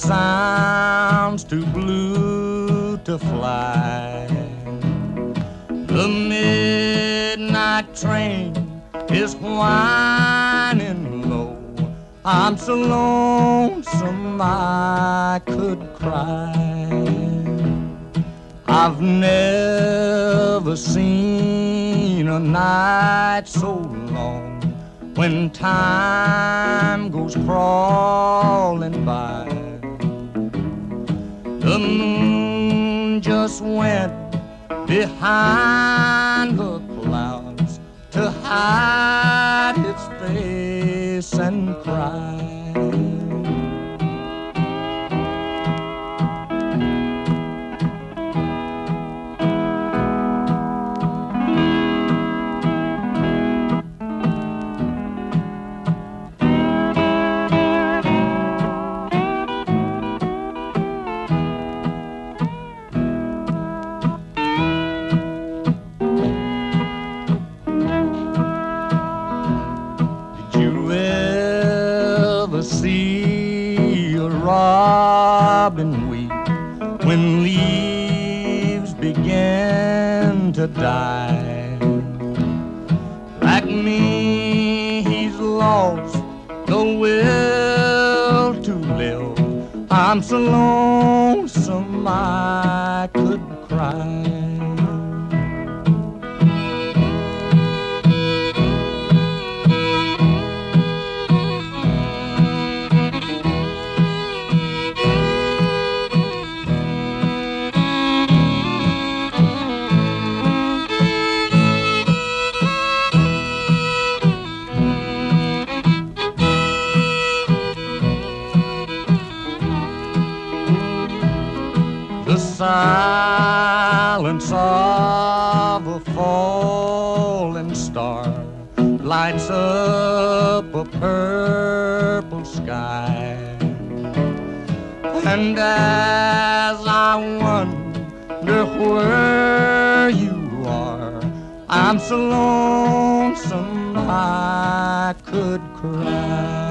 sounds too blue to fly. The midnight train is whining low. I'm so lonesome I could cry. I've never seen a night so long when time goes crawling by. The moon just went behind the clouds to hide its face and cry. See a robin weep when leaves begin to die. Like me, he's lost the will to live. I'm so lonesome I could cry. The silence of a falling star lights up a purple sky. And as I wonder where you are, I'm so lonesome I could cry.